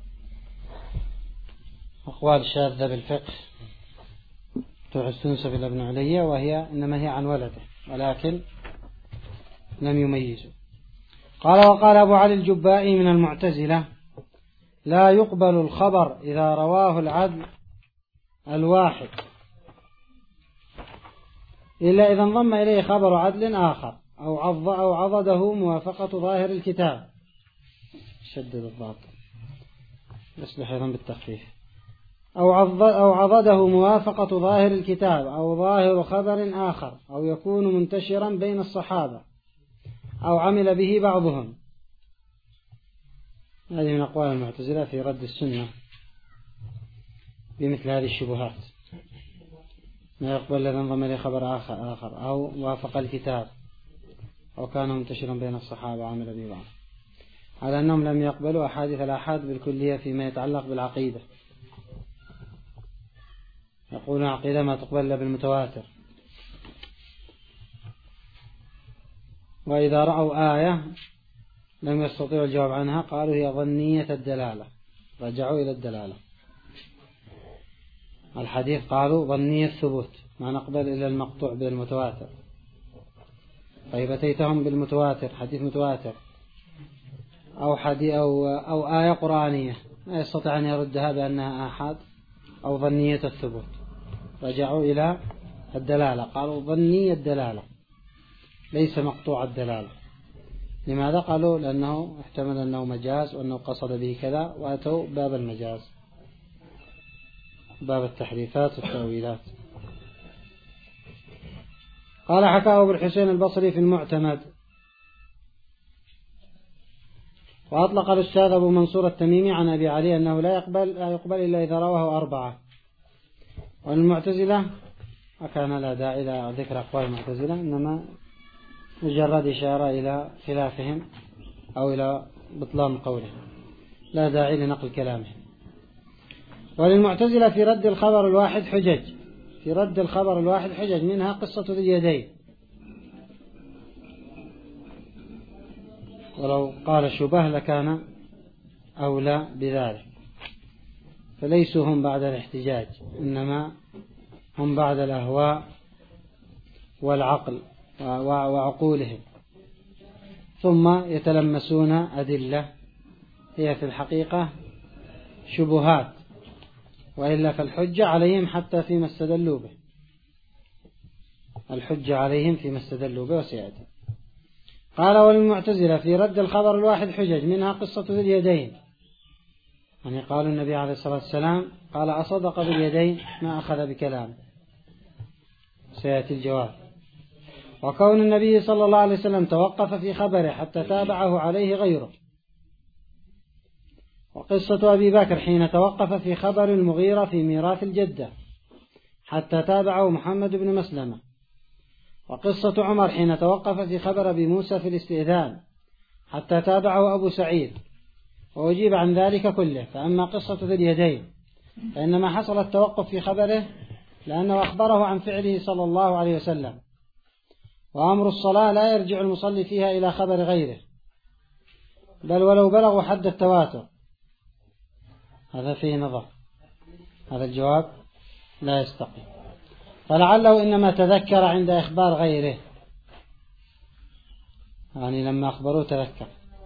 A: أقوال شاذة بالفقه تنسب إلى ابن علية، وهي إنما هي عن ولده ولكن لم يميزه. قال وقال أبو علي الجبائي من المعتزلة لا يقبل الخبر إذا رواه العدل الواحد إلا إذا انضم إليه خبر عدل آخر أو عضده موافقة ظاهر الكتاب. شدد الضابط يصلح أيضا بالتخفيف. أو عضده موافقة ظاهر الكتاب أو ظاهر خبر آخر، أو يكون منتشرا بين الصحابة أو عمل به بعضهم. هذه من أقوال المعتزلة في رد السنة بمثل هذه الشبهات. ما يقبل الذي انضم إليه خبر آخر أو وافق الكتاب أو كان منتشرا بين الصحابة وعمل به بعض، على أنهم لم يقبلوا أحاديث الآحاد بالكلية فيما يتعلق بالعقيدة. يقولون عقيدة ما تقبل إلا بالمتواتر. وإذا رأوا آية لم يستطيعوا الجواب عنها قالوا هي ظنية الدلالة، رجعوا إلى الدلالة. الحديث قالوا ظنية الثبوت، ما نقبل إلا المقطوع بالمتواتر. طيب أتيتهم بالمتواتر، حديث متواتر أو آية قرآنية، لا يستطيع أن يردها بأنها آحاد أو ظنية الثبوت، رجعوا إلى الدلالة، قالوا ظنية الدلالة ليس مقطوع الدلالة. لماذا؟ قالوا لأنه احتمل أنه مجاز وأنه قصد به كذا، وأتوا باب المجاز، باب التحريفات والتأويلات. قال حكاه ابو الحسين البصري في المعتمد. وأطلق الأستاذ أبو منصور التميمي عن أبي علي أنه لا يقبل إلا إذا رواه 4. والمعتزلة وكان لا داعي إلى ذكر أقوال المعتزلة، إنما مجرد إشارة إلى خلافهم أو إلى بطلان قولهم، لا داعي لنقل كلامهم. وللمعتزلة في رد الخبر الواحد حجج، في رد الخبر الواحد حجج، منها قصة ذي اليدين، ولو قال شبه لكان أولى بذلك. فليسوا هم بعد الاحتجاج، إنما هم بعد الأهواء والعقل وعقولهم، ثم يتلمسون أدلة هي في الحقيقة شبهات، وإلا فالحجة عليهم حتى فيما استدلوا به، الحجة عليهم فيما استدلوا به وسيأتي. قال وللمعتزلة في رد الخبر الواحد حجج، منها قصة ذي اليدين، يعني قال النبي عليه الصلاة والسلام قال أصدق باليدين ما أخذ بكلام، سيأتي الجواب. وكون النبي صلى الله عليه وسلم توقف في خبره حتى تابعه عليه غيره. وقصة أبي بكر حين توقف في خبر المغيرة في ميراث الجدة حتى تابعه محمد بن مسلمة. وقصة عمر حين توقف في خبر أبي موسى في الاستئذان حتى تابعه أبو سعيد وأجيب عن ذلك كله. فأما قصة ذي اليدين فإنما حصل التوقف في خبره لأنه أخبره عن فعله صلى الله عليه وسلم، وأمر الصلاة لا يرجع المصلي فيها إلى خبر غيره، بل ولو بلغوا حد التواتر. هذا فيه نظر، هذا الجواب لا يستقيم. فلعله إنما تذكر عند إخبار غيره، يعني لما أخبروه تذكر،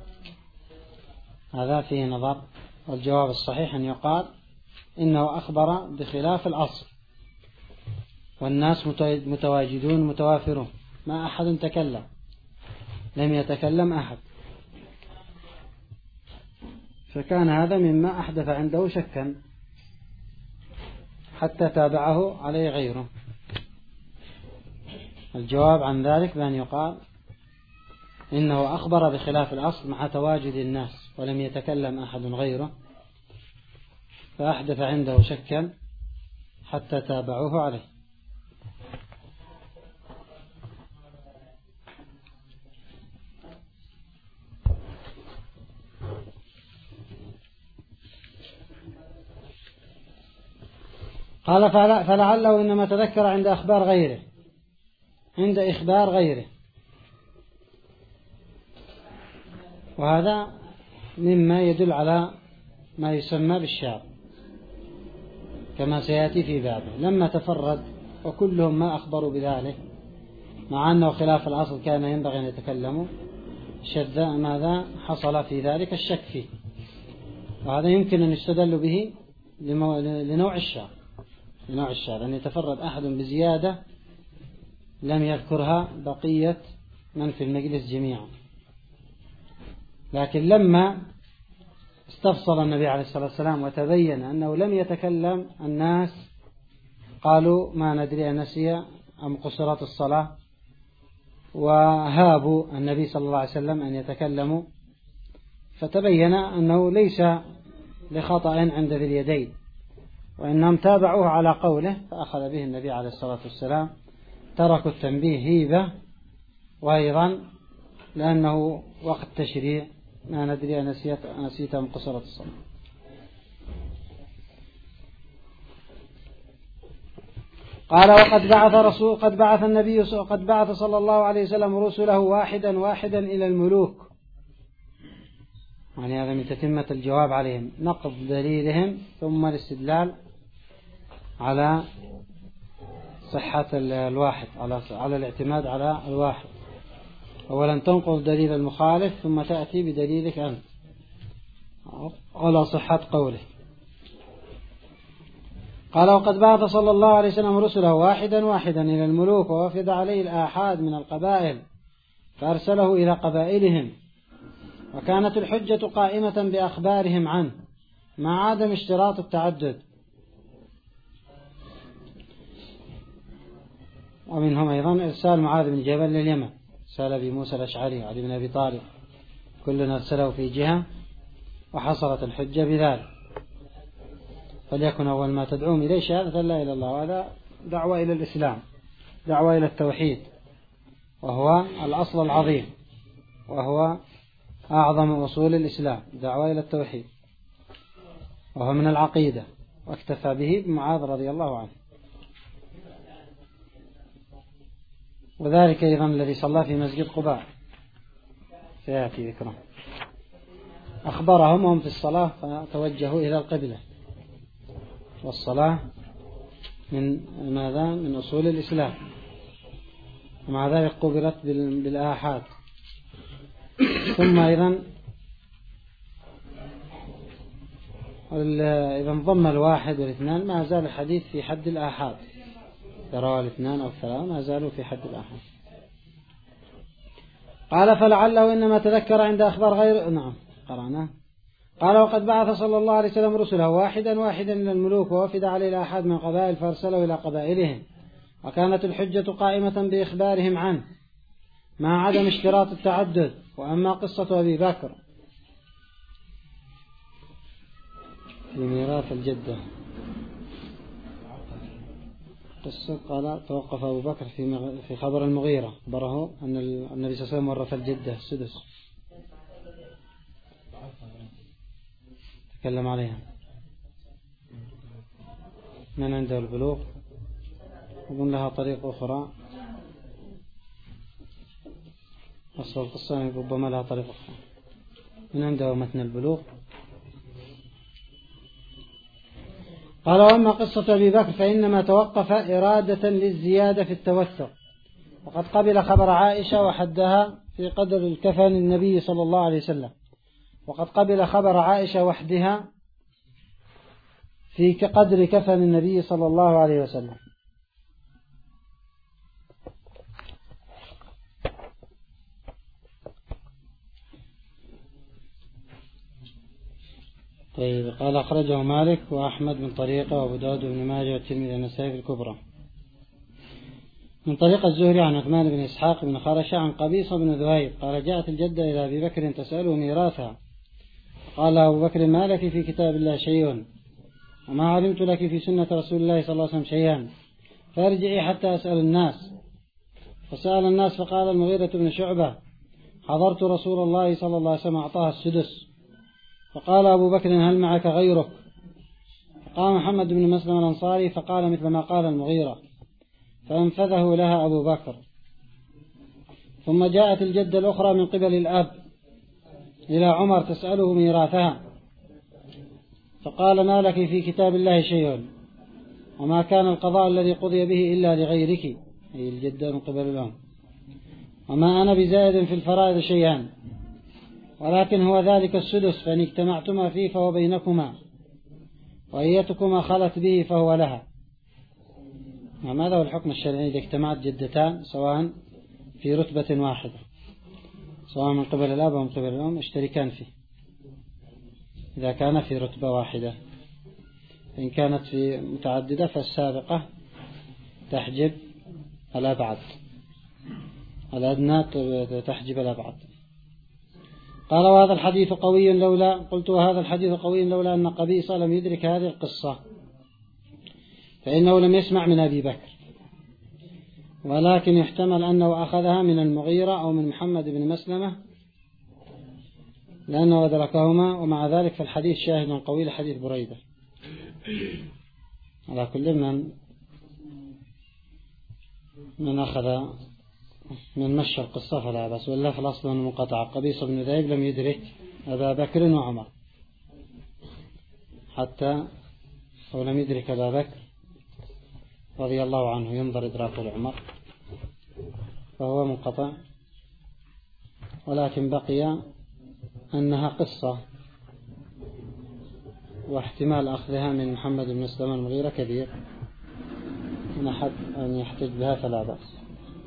A: هذا فيه نظر. والجواب الصحيح أن يقال إنه أخبر بخلاف الأصل، والناس متواجدون متوافرون، ما أحد تكلم، لم يتكلم أحد، فكان هذا مما أحدث عنده شكا حتى تابعه عليه غيره. الجواب عن ذلك بأن يقال إنه أخبر بخلاف الأصل مع تواجد الناس ولم يتكلم أحد غيره، فأحدث عنده شكا حتى تابعوه عليه. قال فلعله إنما تذكر عند إخبار غيره، عند إخبار غيره، وهذا مما يدل على ما يسمى بالشاذ كما سيأتي في بابه. لما تفرد وكلهم ما أخبروا بذلك مع أنه خلاف الأصل كان ينبغي أن يتكلموا، شذ ماذا حصل في ذلك الشك فيه، وهذا يمكن أن يستدل به لنوع الشاذ، لنوع الشاذ أن يتفرد أحد بزيادة لم يذكرها بقية من في المجلس جميعا. لكن لما استفصل النبي عليه الصلاة والسلام وتبين أنه لم يتكلم الناس قالوا ما ندري أنسي أم قصرت الصلاة، وهابوا النبي صلى الله عليه وسلم أن يتكلموا، فتبين أنه ليس لخطأ عند ذي اليدين، وإنهم تابعوه على قوله فأخذ به النبي عليه الصلاة والسلام. تركوا التنبيه هيبة، وأيضا لأنه وقت تشريع ما ندري أنسيت أم قصرت الصلاة. قال قد بعث صلى الله عليه وسلم رسله واحدا واحدا إلى الملوك، يعني هذا من تتمة الجواب عليهم، نقض دليلهم ثم الاستدلال على صحة الواحد، على الاعتماد على الواحد. أولا تنقض دليل المخالف ثم تأتي بدليلك أنت على صحة قوله. قال وقد بعث صلى الله عليه وسلم رسله واحدا واحدا إلى الملوك، ووفد عليه الآحاد من القبائل فأرسله إلى قبائلهم، وكانت الحجة قائمة بأخبارهم عنه مع عدم اشتراط التعدد. ومنهم أيضا إرسال معاذ بن جبل لليمن، سأل أبي موسى الأشعري علي بن أبي طالب، كلنا أرسله في جهة وحصلت الحجة بذلك. فليكن أول ما تدعوهم إليه شهادة لا إله إلا الله، وهذا دعوة إلى الإسلام، دعوة إلى التوحيد، وهو الأصل العظيم، وهو أعظم أصول الإسلام، دعوة إلى التوحيد، وهو من العقيدة، واكتفى به بمعاذ رضي الله عنه. وذلك أيضا الذي صلى في مسجد قباء سيأتي ذكره، أخبرهم وهم في الصلاة فتوجهوا إلى القبلة، والصلاة من ماذا؟ من أصول الإسلام، ومع ذلك قبلت بالآحاد. ثم أيضا إذا انضم الواحد والاثنان ما زال الحديث في حد الآحاد، ترى الاثنان أو الثلاثة ما زالوا في حد الآحاد. قال فلعله إنما تذكر عند أخبار غير. نعم قرأنا. قال وقد بعث صلى الله عليه وسلم رسله واحدا من الملوك، ووفد عليه الآحاد من قبائل فارسلوا إلى قبائلهم، وكانت الحجة قائمة بإخبارهم عنه مع عدم اشتراط التعدد. وأما قصة أبي بكر في ميراث الجدة، قصة قال توقف أبو بكر في خبر المغيرة، أخبره أن النبي صلى الله عليه وسلم ورث الجدة السدس، تكلم عليها من عنده البلوغ، وقلنا لها طريق أخرى، أصل القصة ربما لها طريق أخرى، من عنده متن البلوغ. قال وأما قصة أبي بكر فإنما توقف إرادة للزيادة في التوثق، وقد قبل خبر عائشة وحدها في قدر الكفن النبي صلى الله عليه وسلم، وقد قبل خبر عائشة وحدها في قدر كفن النبي صلى الله عليه وسلم. طيب قال أخرجه مالك وأحمد من طريقه، وأبو داود بن ماجه والترمذي والنسائي في الكبرى من طريق الزهري عن عثمان بن إسحاق بن خرشة عن قبيصة بن ذهيب قال جاءت الجدة إلى أبي بكر تسأله ميراثها، قال أبو بكر ما لك في كتاب الله شيء، وما علمت لك في سنة رسول الله صلى الله عليه وسلم شيئا، فارجعي حتى أسأل الناس. فسأل الناس فقال المغيرة بن شعبة حضرت رسول الله صلى الله عليه وسلم أعطاها السدس. فقال أبو بكر هل معك غيرك؟ فقام محمد بن مسلم الأنصاري فقال مثل ما قال المغيرة، فأنفذه لها أبو بكر. ثم جاءت الجدة الأخرى من قبل الأب إلى عمر تسأله ميراثها، فقال ما لك في كتاب الله شيء، وما كان القضاء الذي قضي به إلا لغيرك، أي الجدة من قبل الأم، وما أنا بزائد في الفرائض شيئا، ولكن هو ذلك السدس، فإن اجتمعتما فيه فهو بينكما، وأيتكما خلت به فهو لها. ماذا هو الحكم الشرعي إذا اجتمعت جدتان سواء في رتبة واحدة، سواء من قبل الأب أو من قبل الأم، اشتركان فيه إذا كان في رتبة واحدة. إن كانت في متعددة فالسابقة تحجب الأبعد، الأدنى تحجب الأبعد. قال وهذا الحديث قوي لولا قلت وهذا الحديث قوي لولا أن قبيصة لم يدرك هذه القصة، فإنه لم يسمع من أبي بكر، ولكن يحتمل أنه أخذها من المغيرة أو من محمد بن مسلمة لأنه أدركهما، ومع ذلك فالحديث شاهد قوي لحديث بريدة. على كل من أخذ من مشى القصة فلا بس، ولا في الأصل المنقطع. قبيصة بن ذئب لم يدرك أبا بكر وعمر حتى، أو لم يدرك أبا بكر رضي الله عنه ينظر إدراك العمر، فهو منقطع. ولكن بقي أنها قصة، واحتمال أخذها من محمد بن مسلم المغيرة كبير، إن أحد أن يحتج بها فلا بأس.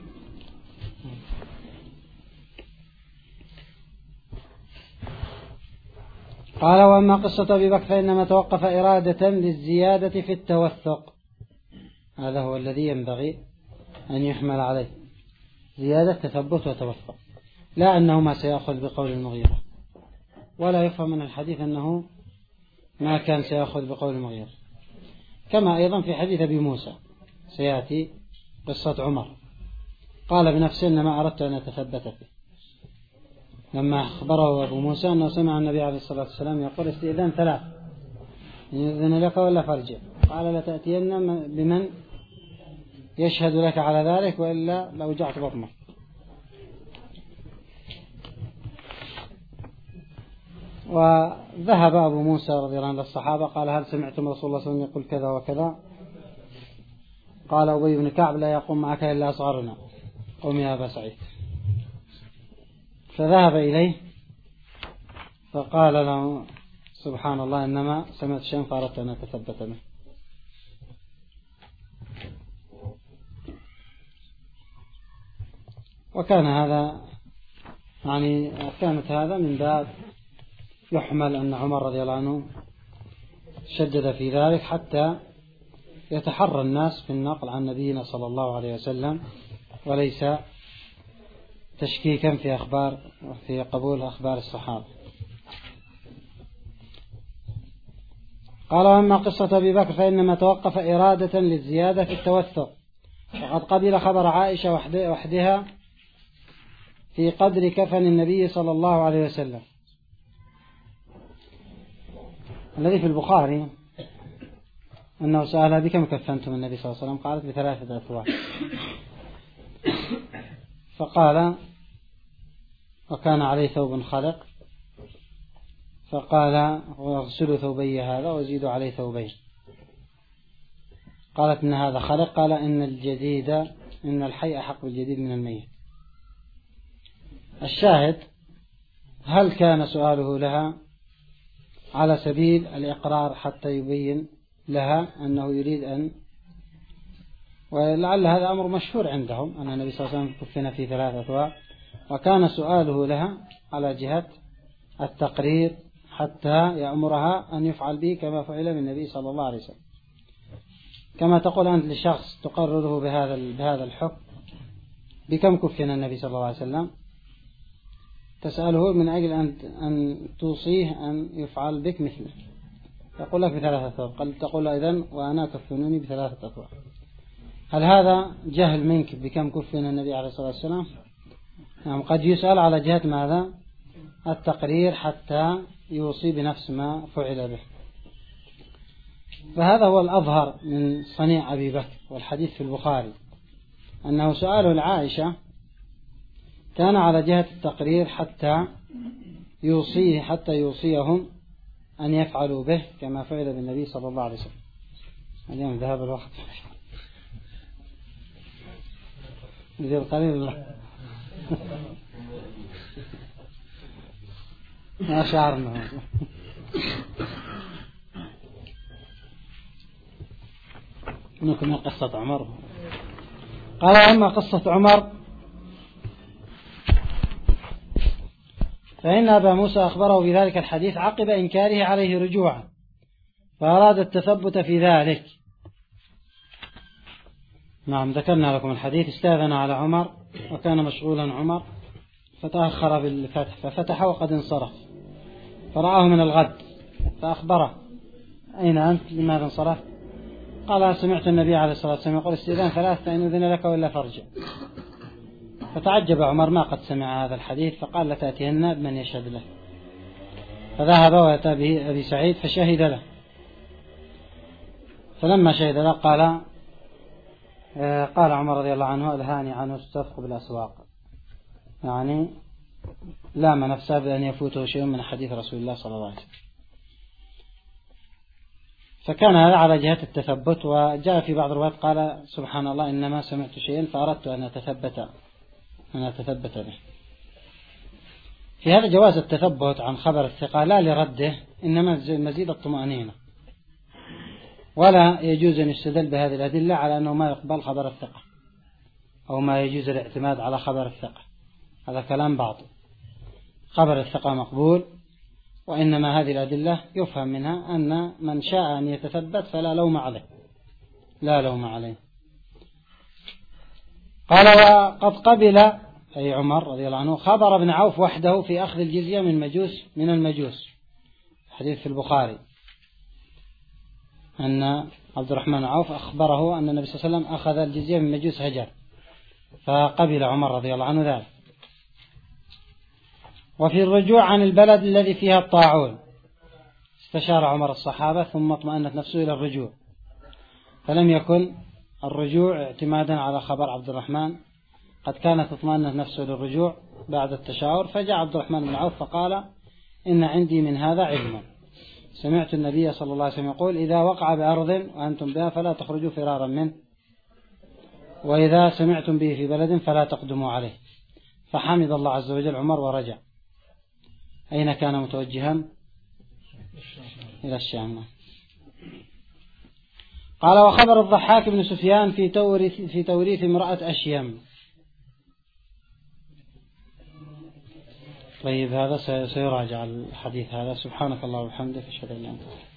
A: قال وأما قصة أبي بكر فإنما توقف إرادة للزيادة في التوثق، هذا هو الذي ينبغي أن يحمل عليه، زيادة تثبت وتوثق، لا أنه ما سيأخذ بقول المغيرة، ولا يفهم من الحديث أنه ما كان سيأخذ بقول المغيرة. كما أيضا في حديث أبي موسى سيأتي قصة عمر قال بنفسه إنما أردت أن أتثبت فيه، لما أخبره أبو موسى أنه سمع النبي عليه الصلاة والسلام يقول استئذان 3، يؤذن لك ولا فارجع. قال لتأتين بمن يشهد لك على ذلك وإلا لوجعت بطنك. وذهب أبو موسى رضي الله عنه للصحابة قال هل سمعتم رسول الله صلى الله عليه وسلم يقول كذا وكذا؟ قال أبي بن كعب لا يقوم معك إلا أصغرنا، قم يا أبا سعيد. فذهب إليه فقال له سبحان الله إنما سمعت شيئا فأردت أن أتثبت منه. وكان هذا يعني كانت هذا من باب يحمل أن عمر رضي الله عنه شدد في ذلك حتى يتحرى الناس في النقل عن نبينا صلى الله عليه وسلم، وليس تشكيكا في قبول أخبار الصحابة. قال وأما قصة أبي بكر فإنما توقف إرادة للزيادة في التوثق، وقد قبل خبر عائشة وحدها في قدر كفن النبي صلى الله عليه وسلم الذي في البخاري أنه سألها بكم كفنتم النبي صلى الله عليه وسلم؟ قالت ب3 أثواب. فقال وكان عليه ثوب خلق، فقال واغسلوا ثوبي هذا وزيدوا عليه ثوبين. قالت إن هذا خلق، قال إن الحي أحق بالجديد من الميت. الشاهد هل كان سؤاله لها على سبيل الإقرار حتى يبين لها أنه يريد أن، ولعل هذا أمر مشهور عندهم أن النبي صلى الله عليه وسلم كفن في 3 أثواب، وكان سؤاله لها على جهة التقرير حتى يأمرها أن يفعل به كما فعل بالنبي صلى الله عليه وسلم. كما تقول أنت لشخص تقرره بهذا الحكم، بكم كفن النبي صلى الله عليه وسلم؟ تسأله من أجل أن توصيه أن يفعل بك مثله، يقول لك ب3 أثواب، قال تقول إذن وأنا كفنوني ب3 أثواب. هل هذا جهل منك بكم كفن النبي عليه الصلاة والسلام؟ نعم، قد يسأل على جهة ماذا؟ التقرير حتى يوصي بنفس ما فعل به. فهذا هو الأظهر من صنيع أبي بكر، والحديث في البخاري أنه سؤاله العائشة كان على جهة التقرير حتى يوصيهم أن يفعلوا به كما فعل بالنبي صلى الله عليه وسلم. اليوم ذهب الوقت يجب قليل الله ما شعرنا. نكمل قصة عمر. قال أما قصة عمر فإن أبا موسى أخبره بذلك الحديث عقب إنكاره عليه رجوعا، فأراد التثبت في ذلك. نعم، ذكرنا لكم الحديث. استاذن على عمر وكان مشغولا عمر، فتأخر بالفتح، ففتح وقد انصرف، فرآه من الغد فأخبره أين أنت؟ لماذا انصرف؟ قال سمعت النبي عليه الصلاة والسلام يقول استئذان 3 فإن أذن لك وإلا فارجع. فتعجب عمر ما قد سمع هذا الحديث، فقال لتأتين بمن يشهد له. فذهب وأتى به أبي سعيد فشهد له. فلما شهد له قال عمر رضي الله عنه ألهاني عنه السفق بالأسواق، يعني لام نفسه بأن يفوته شيء من حديث رسول الله صلى الله عليه وسلم. فكان هذا على جهة التثبت. وجاء في بعض الروايات قال سبحان الله إنما سمعت شيئا فأردت أن أتثبت به. في هذا جواز التثبت عن خبر الثقة لا لرده، إنما مزيد الطمأنينة، ولا يجوز أن يستدل بهذه الأدلة على أنه ما يقبل خبر الثقة أو ما يجوز الاعتماد على خبر الثقة. هذا كلام باطل. خبر الثقة مقبول، وإنما هذه الأدلة يفهم منها أن من شاء أن يتثبت فلا لوم عليه، لا لوم عليه. قال وقد قبل أي عمر رضي الله عنه خبر ابن عوف وحده في أخذ الجزية من المجوس. حديث في البخاري أن عبد الرحمن عوف أخبره أن النبي صلى الله عليه وسلم أخذ الجزية من مجوس هجر، فقبل عمر رضي الله عنه ذلك. وفي الرجوع عن البلد الذي فيها الطاعون استشار عمر الصحابة ثم اطمأنت نفسه إلى الرجوع، فلم يكن الرجوع اعتمادا على خبر عبد الرحمن، قد كانت اطمأنت نفسه للرجوع بعد التشاور. فجاء عبد الرحمن بن عوف فقال إن عندي من هذا علما، سمعت النبي صلى الله عليه وسلم يقول إذا وقع بأرض وأنتم بها فلا تخرجوا فرارا منه، وإذا سمعتم به في بلد فلا تقدموا عليه. فحمد الله عز وجل عمر ورجع. أين كان متوجها؟ إلى الشام. قال وخبر الضحاك بن سفيان في توريث امرأة أشيم. طيب هذا سيراجع الحديث هذا. سبحانك الله وبحمدك أشهد أن لا إله إلا أنت.